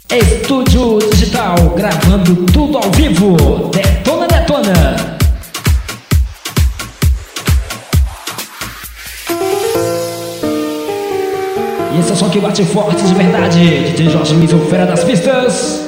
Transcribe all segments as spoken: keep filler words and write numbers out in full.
Estúdio Digital, gravando tudo ao vivo. Detona, detona. E esse é o som que bate forte de verdade. D J Jorge Luiz, o fera das pistas.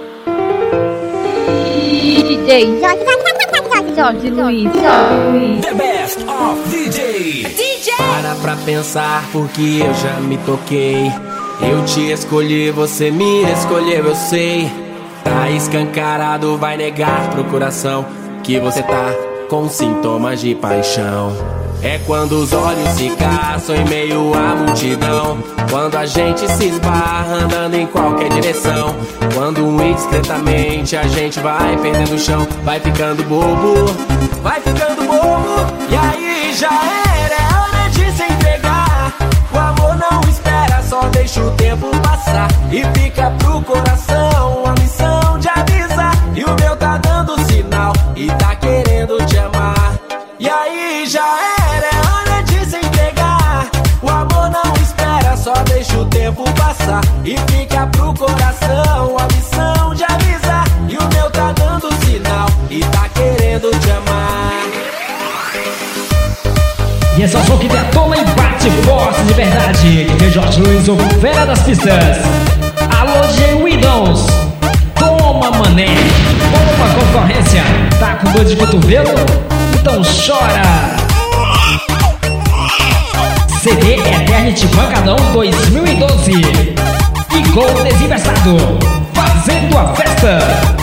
D J Jorge Luiz, The best of D J. D J. Para pra pensar porque eu já me toquei. Eu te escolhi, você me escolheu, eu sei. Tá escancarado, vai negar pro coração que você tá com sintomas de paixão. É quando os olhos se caçam em meio à multidão, quando a gente se esbarra andando em qualquer direção, quando indiscretamente a gente vai perdendo o chão, vai ficando bobo, vai ficando bobo. E aí já era, é hora de se entregar. O amor não espera, só deixa o tempo passar. E fica pro coração a missão de avisar. E o meu tá dando sinal e tá querendo te amar. E aí já era, é hora de se entregar. O amor não espera, só deixa o tempo passar. E fica pro coração a missão de avisar. E o meu tá dando sinal e tá querendo te amar. E esse é o som que detona e bate forte de verdade. D J Jorge Luiz, o fera das pistas. Alô, D J Windows. Toma, mané. Toma, concorrência. Tá com dor de cotovelo? Então chora. C D Eternity Pancadão dois mil e doze. E Gol Desinvestado, fazendo a festa.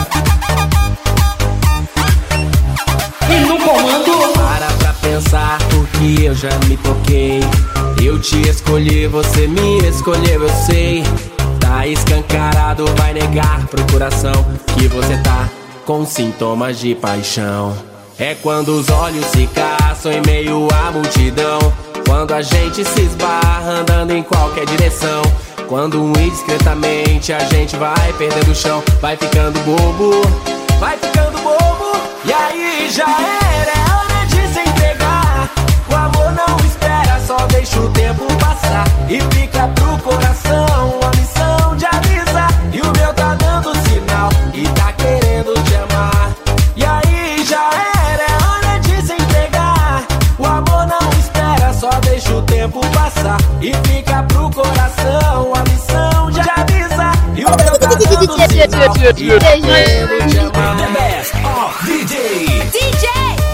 E no comando, para pra pensar porque eu já me toquei. Eu te escolhi, você me escolheu, eu sei. Tá escancarado, vai negar pro coração que você tá com sintomas de paixão. É quando os olhos se caçam em meio à multidão, quando a gente se esbarra andando em qualquer direção, quando indiscretamente a gente vai perdendo o chão, vai ficando bobo, vai ficando bobo. E aí já era, é hora de se entregar. O amor não espera, só deixa o tempo passar. E fica pro coração a missão de avisar. E o meu tá dando sinal e tá querendo te amar. E aí já era, é hora de se entregar. O amor não espera, só deixa o tempo passar. E fica pro coração a missão de avisar. E o meu tá dando sinal e tá querendo te amar. The best of D J. D J.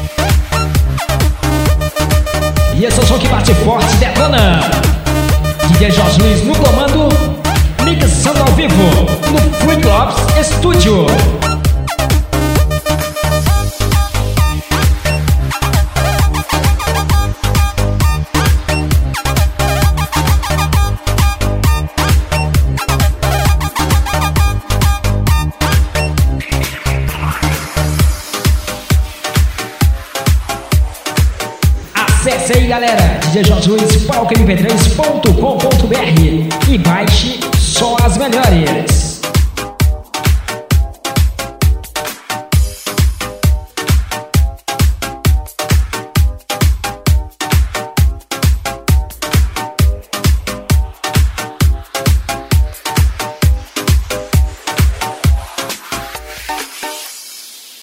e esse é o som que bate forte, detona. D J Jorge Luiz no comando, mixando ao vivo no Free Clubs Studio. Acesse aí, galera, D J Jorge Luiz palco m p três ponto com ponto b r e baixe só as melhores.